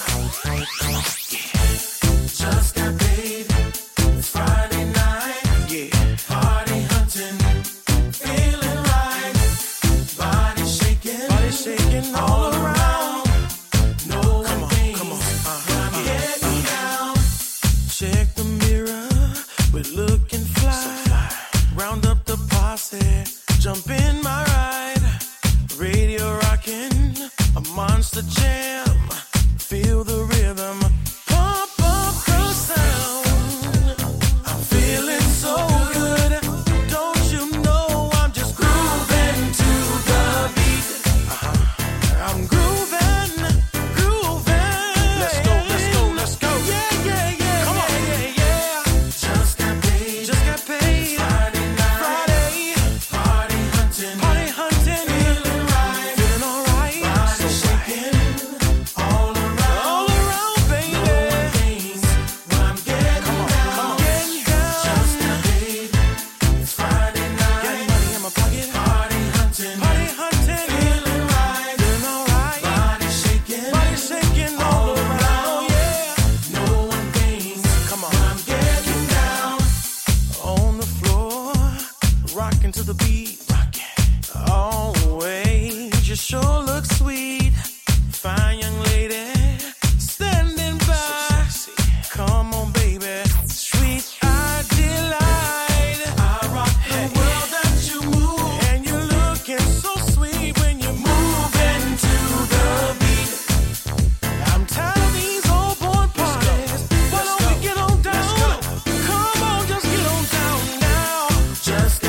got paid. It's Friday night. Yeah. Party hunting. Feeling right. Body shaking all around. No one thinks I'm getting down. Check the mirror. We're looking fly. Round up the posse. Jump in my ride. Radio rocking. A monster jam. Feel the rhythm. Pump up the sound. I'm feeling so good. Don't you know I'm just grooving to the beat. I'm grooving. Let's go. Yeah. Come on. Yeah. Just got paid. Friday night. Party hunting. Feeling right. Feeling alright. Body shaking. All around, baby. No one thinks when I'm getting down. Just got paid. It's Friday night. Got money in my pocket. Party hunting. Feeling right. Feeling alright. Body shaking all around. Yeah. No one thinks when I'm getting down. On the floor, rocking to the beat. Always, you sure look sweet. Fine young lady, standing by. Come on, baby. Sweet I delight. I rock the world that you move. And you're looking so sweet when you're moving to the beat. I'm tired of these old boy parties. Why don't we get on down? Come on, just get on down now. Just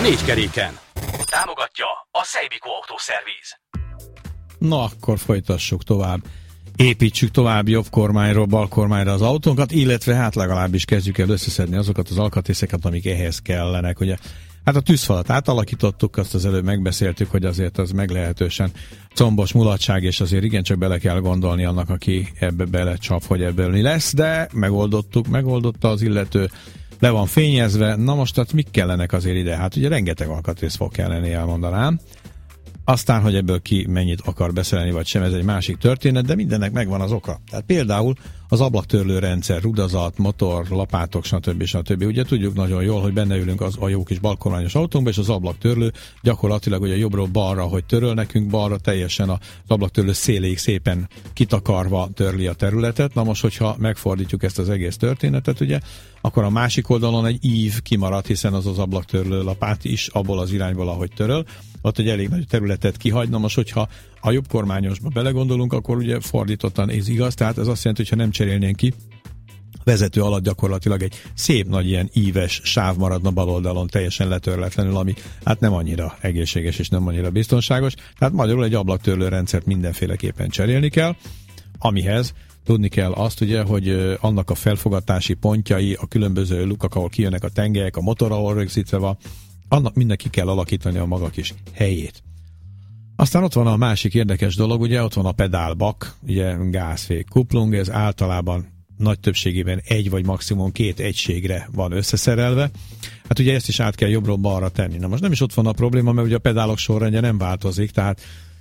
Négy keréken. Támogatja a Szejbikó Autószerviz. Na, akkor folytassuk tovább. Építsük tovább jobb kormányról bal kormányra az autónkat, illetve hát legalábbis kezdjük el összeszedni azokat az alkatrészeket, amik ehhez kellenek. Ugye, hát a tűzfalat átalakítottuk, azt az előbb megbeszéltük, hogy azért az meglehetősen combos mulatság, és azért igencsak bele kell gondolni annak, aki ebbe belecsap, hogy ebből mi lesz, de megoldotta az illető, le van fényezve. Na most tehát mik kellenek azért ide? Hát ugye rengeteg alkatrész fog kelleni, elmondanám. Aztán, hogy ebből ki mennyit akar beszélni, vagy sem, ez egy másik történet, de mindennek megvan az oka. Tehát például az ablaktörlő rendszer, rudazat, motor, lapátok, stb. Ugye tudjuk nagyon jól, hogy benne ülünk a jó kis balkormányos autónkba, és az ablaktörlő gyakorlatilag ugye jobbról balra, hogy töröl nekünk, balra teljesen az ablaktörlő széléig szépen kitakarva törli a területet. Na most, hogyha megfordítjuk ezt az egész történetet, ugye, akkor a másik oldalon egy ív kimarad, hiszen az ablaktörlő lapát is abból az irányból, ahogy töröl, ott egy elég nagy területet kihagyna. Most, hogyha a jobb kormányosba belegondolunk, akkor ugye fordítottan ez igaz, tehát ez azt jelenti, hogy ha nem cserélnénk ki, a vezető alatt gyakorlatilag egy szép nagy ilyen íves sáv maradna bal oldalon teljesen letörletlenül, ami hát nem annyira egészséges és nem annyira biztonságos. Tehát magyarul egy ablaktörlő rendszert mindenféleképpen cserélni kell, amihez tudni kell azt ugye, hogy annak a felfogatási pontjai, a különböző lukak, ahol kijönnek a tengelyek, a motor, ahol rögzítve van, annak mindenki kell alakítani a maga kis helyét. Aztán ott van a másik érdekes dolog, ugye ott van a pedálbak, ugye gázfék kuplung, ez általában nagy többségében egy vagy maximum két egységre van összeszerelve. Hát ugye ezt is át kell jobbról balra tenni. Na most nem is ott van a probléma, mert ugye a pedálok sorrendje nem változik, tehát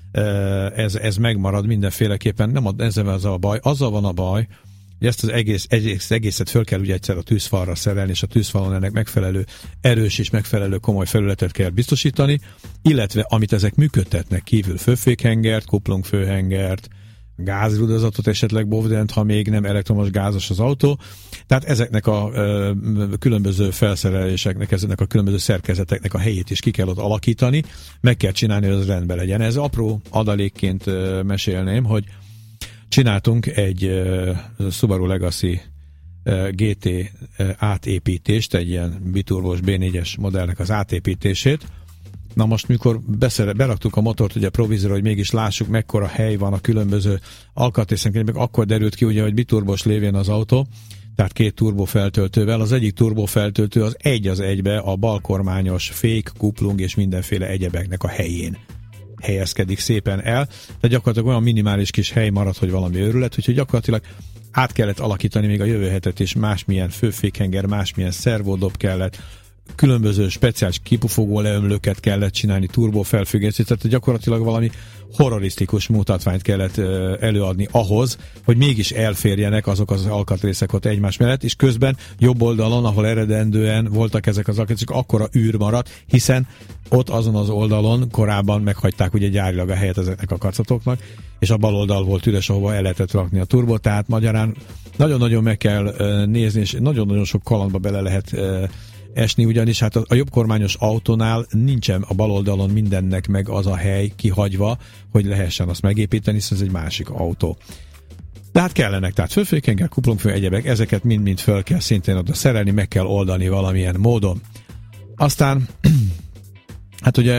ez megmarad mindenféleképpen, nem ezzel az a baj. Azzal van a baj, hogy ezt az egészet föl kell ugye egyszer a tűzfalra szerelni, és a tűzfalon ennek megfelelő erős és megfelelő komoly felületet kell biztosítani, illetve amit ezek működtetnek kívül, főfékhengert, kuplungfőhengert, gázrudazatot, esetleg bovdent, ha még nem elektromos gázos az autó. Tehát ezeknek a különböző felszereléseknek, ezeknek a különböző szerkezeteknek a helyét is ki kell ott alakítani, meg kell csinálni, hogy az rendben legyen. Ez apró adalékként mesélném, hogy csináltunk egy Subaru Legacy GT átépítést, egy ilyen biturbos B4-es modellnek az átépítését. Na most, mikor beraktuk a motort ugye provizorra, hogy mégis lássuk, mekkora hely van a különböző alkatrészenként, meg akkor derült ki, ugye, hogy biturbos lévén az autó, tehát két turbófeltöltővel. Az egyik turbófeltöltő az egy egybe a balkormányos fék, kuplung és mindenféle egyebeknek a helyén helyezkedik szépen el, de gyakorlatilag olyan minimális kis hely marad, hogy valami őrület, úgyhogy gyakorlatilag át kellett alakítani még a jövő hetet, és másmilyen főfékhenger, másmilyen szervódob kellett, különböző speciális kipufogó leömlőket kellett csinálni, turbófelfüggesztést, tehát gyakorlatilag valami horrorisztikus mutatványt kellett előadni ahhoz, hogy mégis elférjenek azok az alkatrészek ott egymás mellett, és közben jobb oldalon, ahol eredendően voltak ezek az alkatrészek, akkora űr maradt, hiszen ott azon az oldalon korábban meghagyták ugye gyárilag a helyet ezeknek a kacatoknak, és a bal oldal volt üres, ahova el lehetett rakni a turbót, tehát magyarán nagyon-nagyon meg kell nézni, és nagyon-nagyon sok kalandba bele lehet esni, ugyanis hát a jobb kormányos autónál nincsen a bal oldalon mindennek meg az a hely kihagyva, hogy lehessen azt megépíteni, hiszen ez egy másik autó. De hát kellenek, tehát főfékhenger, kuplungfő, egyebek, ezeket mind-mind föl kell szintén oda szerelni, meg kell oldani valamilyen módon. Aztán hát ugye,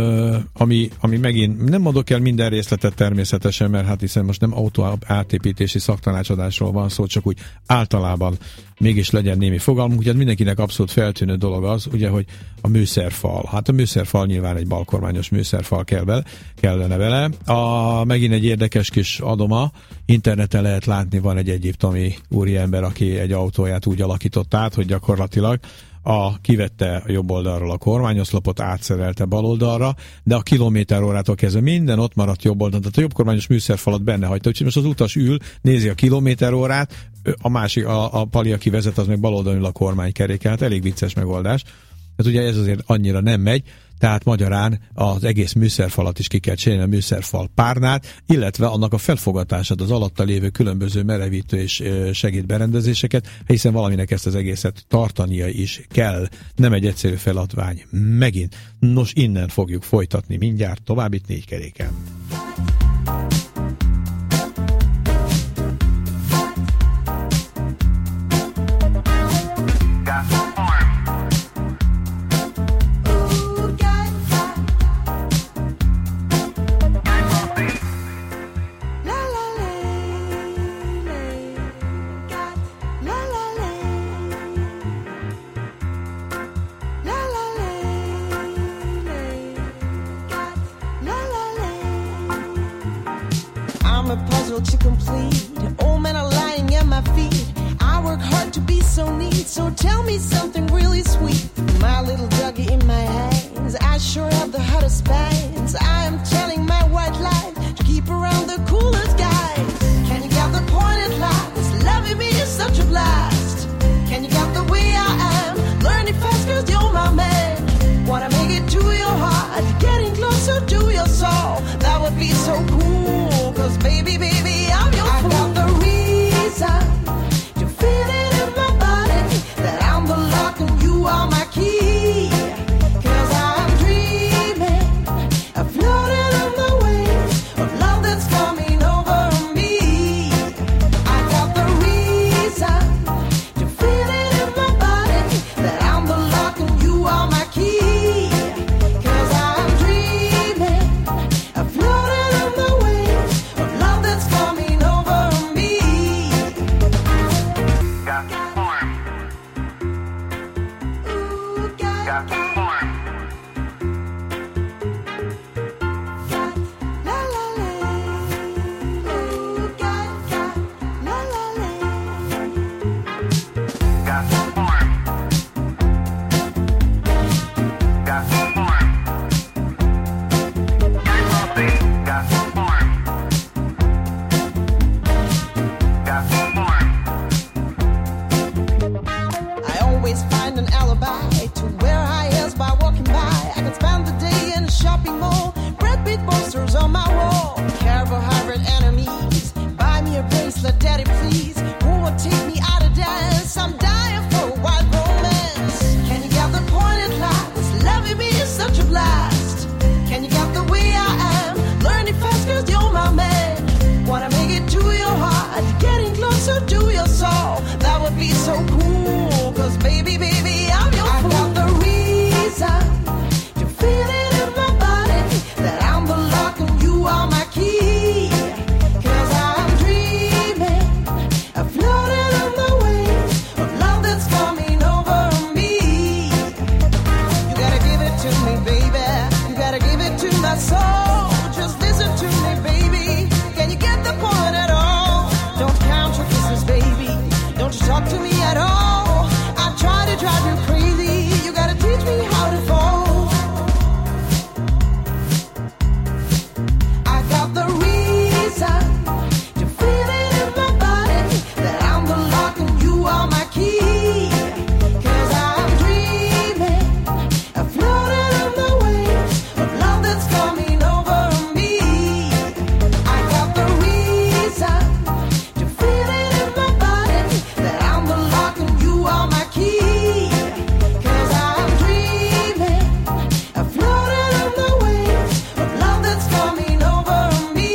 ami megint nem adok el minden részletet természetesen, mert hát hiszen most nem autó átépítési szaktanácsadásról van szó, csak úgy általában mégis legyen némi fogalmunk. Ugye mindenkinek abszolút feltűnő dolog az, ugye, hogy a műszerfal. Hát a műszerfal nyilván egy balkormányos műszerfal kellene vele. Megint egy érdekes kis adoma, interneten lehet látni, van egy egyiptomi úriember, aki egy autóját úgy alakított át, hogy gyakorlatilag kivette a jobb oldalról a kormányoszlopot, átszerelte bal oldalra, de a kilométerórától kezdve minden ott maradt jobb oldalon, tehát a jobb kormányos műszerfalat benne hagyta, úgyhogy most az utas ül, nézi a kilométerórát, a másik, a pali, aki vezet, az meg bal oldalon ül a kormánykeréken, hát elég vicces megoldás. Tehát ugye ez azért annyira nem megy, tehát magyarán az egész műszerfalat is ki kell csinálni, a műszerfal párnát, illetve annak a felfogatását, az alatta lévő különböző merevítő és segédberendezéseket, hiszen valaminek ezt az egészet tartania is kell. Nem egy egyszerű feladvány. Megint. Nos, innen fogjuk folytatni mindjárt tovább itt 4 keréken. want you complete. Old men are lying at my feet. I work hard to be so neat, so tell me something really sweet. My little doggy in my hands, I sure have the hottest bands. I am telling my white life to keep around the coolest guys. Can you get the point at last? Loving me is such a blast. Can you get the way I am? Learning fast cause you're my man. Wanna make it to your heart, getting closer to your soul. That would be so cool, cause baby, baby, I'm your fool. I got the reason to feel it in my body, that I'm the lock and you are my key. Cause I'm dreaming of floating on the waves of love that's coming over me. I got the reason to feel it in my body, that I'm the lock and you are my key. Cause I'm dreaming of floating on the waves of love that's coming over me. Got the form. Ooh, Got the form. la la la. Ooh, la la la. Got the form. Got the form. Got the form. Got the form. I always find an alibi to wear high heels by walking by. I can spend the day in a shopping mall, Brad Pitt posters on my wall. Carbohydrate enemies, buy me a bracelet, daddy please. Who would take me out to dance? I'm dying for a wild romance. Can you get the point at last? Loving me is such a blast. Can you get the way I am? Learning fast cause you're my man. Wanna make it to your heart, getting closer to your soul. That would be so cool, cause baby, baby, I'm your fool. I got the reason to feel it in my body, that I'm the lock and you are my key. Cause I'm dreaming of floating on the waves of love that's coming over me. You gotta give it to me, baby. You gotta give it to my soul. Just listen to me, baby. Can you get the point at all? Don't count your kisses, baby. Don't you talk to me at all. I try to drive you crazy. You gotta teach me how to fall. I got the reason to feel it in my body, that I'm the lock and you are my key. Cause I'm dreaming of floating on the waves of love that's coming over me. I got the reason to feel it in my body, that I'm the lock and you are my key. Cause I'm dreaming of floating on the waves of love that's coming over me.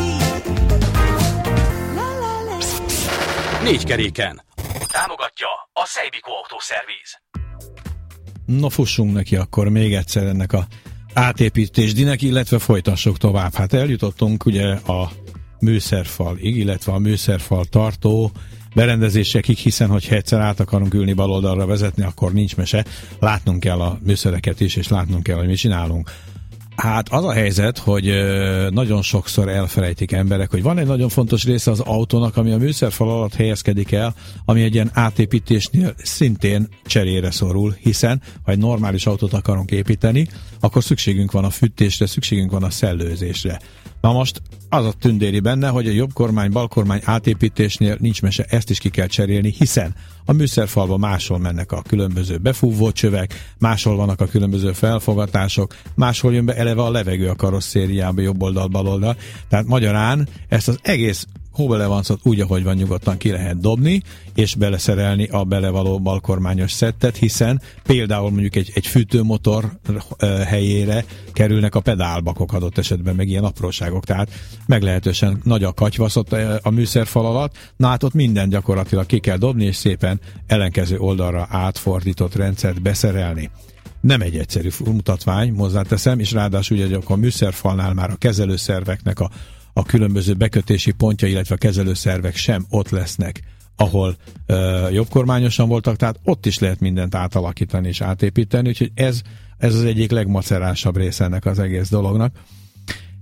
La la la. Négy keréken. Támogatja a Szejbikó Autószervíz. Na fussunk neki akkor még egyszer ennek a átépítésdinek, illetve folytassuk tovább. Hát eljutottunk ugye a műszerfalig, illetve a műszerfal tartó berendezésekig, hiszen hogyha egyszer át akarunk ülni bal oldalra vezetni, akkor nincs mese. Látnunk kell a műszereket is, és látnunk kell, hogy mi csinálunk. Hát az a helyzet, hogy nagyon sokszor elfelejtik emberek, hogy van egy nagyon fontos része az autónak, ami a műszerfal alatt helyezkedik el, ami egy ilyen átépítésnél szintén cserére szorul, hiszen ha egy normális autót akarunk építeni, akkor szükségünk van a fűtésre, szükségünk van a szellőzésre. Na most az a tündéri benne, hogy a jobb kormány, bal kormány átépítésnél nincs mese, ezt is ki kell cserélni, hiszen a műszerfalban máshol mennek a különböző befúvó csövek, máshol vannak a különböző felfogatások, máshol jön be eleve a levegő a karosszériába, jobb oldal, bal oldal. Tehát magyarán ezt az egész hóbelevancot úgy, ahogy van, nyugodtan ki lehet dobni, és beleszerelni a belevaló balkormányos szettet, hiszen például mondjuk egy fűtőmotor helyére kerülnek a pedálbakok adott esetben, meg ilyen apróságok, tehát meglehetősen nagy a katyvaszott a műszerfal alatt, na hát ott minden gyakorlatilag ki kell dobni, és szépen ellenkező oldalra átfordított rendszert beszerelni. Nem egy egyszerű mutatvány, hozzáteszem, és ráadásul ugye a műszerfalnál már a kezelőszerveknek a különböző bekötési pontja, illetve a kezelőszervek sem ott lesznek, ahol jobbkormányosan voltak, tehát ott is lehet mindent átalakítani és átépíteni, úgyhogy ez az egyik legmacerásabb része ennek az egész dolognak.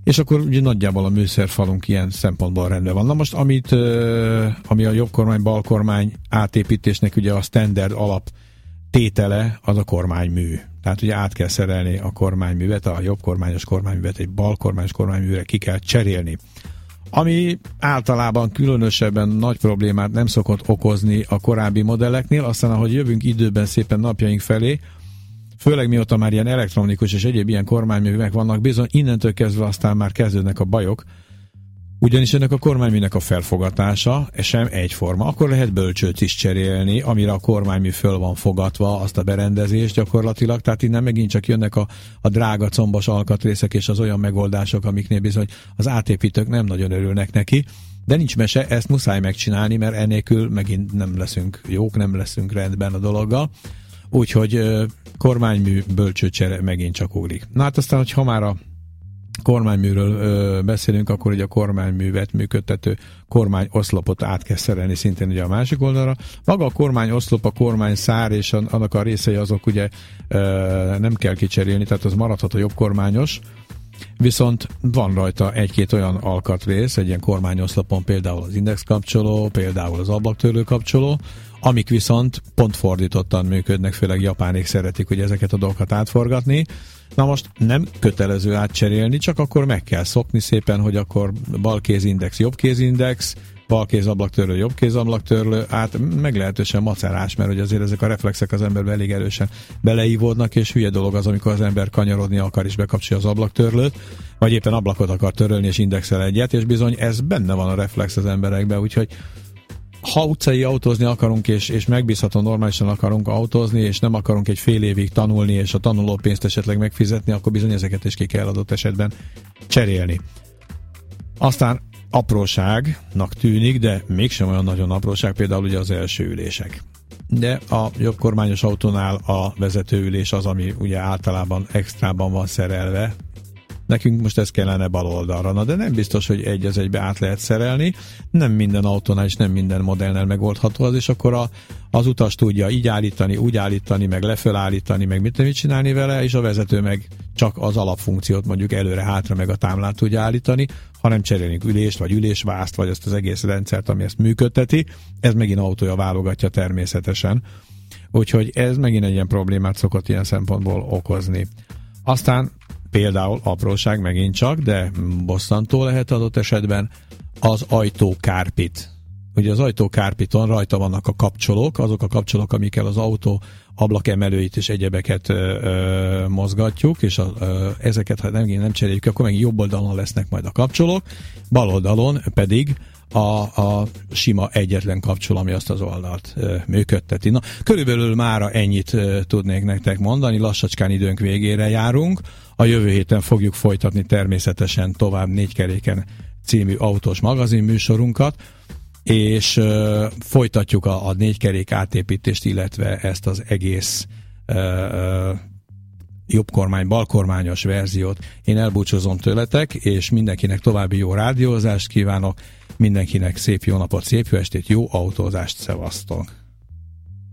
És akkor ugye nagyjából a műszerfalunk ilyen szempontból rendben van. Na most, ami a jobb kormány, bal kormány átépítésnek ugye a standard alap tétele, az a kormánymű. Tehát ugye át kell szerelni a kormányművet, a jobb kormányos kormányművet egy bal kormányos kormányműre ki kell cserélni. Ami általában különösebben nagy problémát nem szokott okozni a korábbi modelleknél, aztán ahogy jövünk időben szépen napjaink felé, főleg mióta már ilyen elektronikus és egyéb ilyen kormányművek vannak, bizony innentől kezdve aztán már kezdődnek a bajok, ugyanis ennek a kormányműnek a felfogatása sem egyforma. Akkor lehet bölcsőt is cserélni, amire a kormánymű föl van fogatva, azt a berendezést gyakorlatilag, tehát innen megint csak jönnek a drága combos alkatrészek és az olyan megoldások, amiknél bizony az átépítők nem nagyon örülnek neki, de nincs mese, ezt muszáj megcsinálni, mert ennélkül megint nem leszünk jók, nem leszünk rendben a dologgal. Úgyhogy kormánymű bölcsőcsere megint csak ugrik. Na hát aztán, hogyha már a kormányműről beszélünk, akkor ugye a kormányművet működtető kormányoszlopot át kell szerelni szintén ugye a másik oldalra. Maga a kormányoszlop, a kormányszár és annak a részei azok ugye nem kell kicserélni, tehát az maradhat a jobb kormányos, viszont van rajta egy-két olyan alkatrész, egy ilyen kormányoszlopon például az index kapcsoló, például az ablaktörlő kapcsoló, amik viszont pont fordítottan működnek, főleg japánék szeretik ugye ezeket a dolgokat átforgatni. Na most nem kötelező átcserélni, csak akkor meg kell szokni szépen, hogy akkor balkézindex, jobbkézindex, balkéz ablaktörlő, jobbkéz ablaktörlő, meglehetősen macerás, mert ugye azért ezek a reflexek az emberbe elég erősen beleívódnak, és hülye dolog az, amikor az ember kanyarodni akar és bekapcsolja az ablaktörlőt, vagy éppen ablakot akar törölni és indexel egyet, és bizony ez benne van a reflex az emberekben, úgyhogy ha utcai autózni akarunk, és megbízható normálisan akarunk autózni, és nem akarunk egy fél évig tanulni, és a tanulópénzt esetleg megfizetni, akkor bizony ezeket is ki kell adott esetben cserélni. Aztán apróságnak tűnik, de mégsem olyan nagyon apróság, például ugye az első ülések. De a jobb kormányos autónál a vezetőülés az, ami ugye általában extrában van szerelve. Nekünk most ez kellene bal oldalra, na de nem biztos, hogy egy az egybe át lehet szerelni, nem minden autónál és nem minden modellnél megoldható az, és akkor az utas tudja így állítani, úgy állítani, meg leföl állítani, meg mit csinálni vele, és a vezető meg csak az alapfunkciót mondjuk előre-hátra meg a támlát tudja állítani, ha nem cserélünk ülést, vagy ülésvászt, vagy ezt az egész rendszert, ami ezt működteti, ez megint autója válogatja természetesen. Úgyhogy ez megint egy ilyen problémát szokott ilyen szempontból okozni. Aztán például apróság megint csak, de bosszantó lehet adott esetben az ajtókárpit. Ugye az ajtókárpiton rajta vannak a kapcsolók, azok a kapcsolók, amikkel az autó ablakemelőit és egyebeket mozgatjuk, és ezeket, ha nem cseréljük, akkor meg jobb oldalon lesznek majd a kapcsolók, bal oldalon pedig a sima egyetlen kapcsoló, ami azt az oldalt működteti. Na, körülbelül mára ennyit tudnék nektek mondani, lassacskán időnk végére járunk. A jövő héten fogjuk folytatni természetesen tovább 4 keréken című autós magazin műsorunkat, és folytatjuk a 4 kerék átépítést, illetve ezt az egész jobb kormány, bal kormányos verziót. Én elbúcsúzom tőletek, és mindenkinek további jó rádiózást kívánok, mindenkinek szép jó napot, szép jó estét, jó autózást, szevasztok!